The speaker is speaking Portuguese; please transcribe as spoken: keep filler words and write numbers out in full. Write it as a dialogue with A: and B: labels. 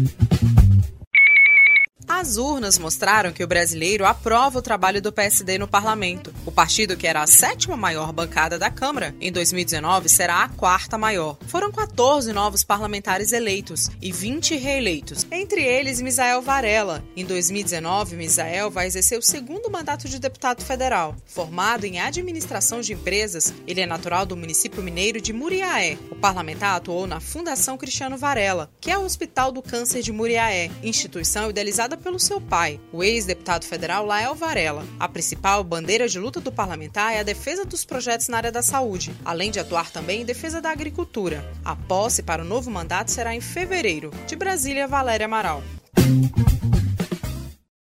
A: As urnas mostraram que o brasileiro aprova o trabalho do P S D no parlamento. O partido, que era a sétima maior bancada da Câmara, em dois mil e dezenove será a quarta maior. Foram quatorze novos parlamentares eleitos e vinte reeleitos, entre eles Misael Varela. Em dois mil e dezenove, Misael vai exercer o segundo mandato de deputado federal. Formado em administração de empresas, ele é natural do município mineiro de Muriaé. O parlamentar atuou na Fundação Cristiano Varela, que é o Hospital do Câncer de Muriaé, instituição idealizada pelo seu pai, o ex-deputado federal Lael Varela. A principal bandeira de luta do parlamentar é a defesa dos projetos na área da saúde, além de atuar também em defesa da agricultura. A posse para o novo mandato será em fevereiro. De Brasília, Valéria Amaral.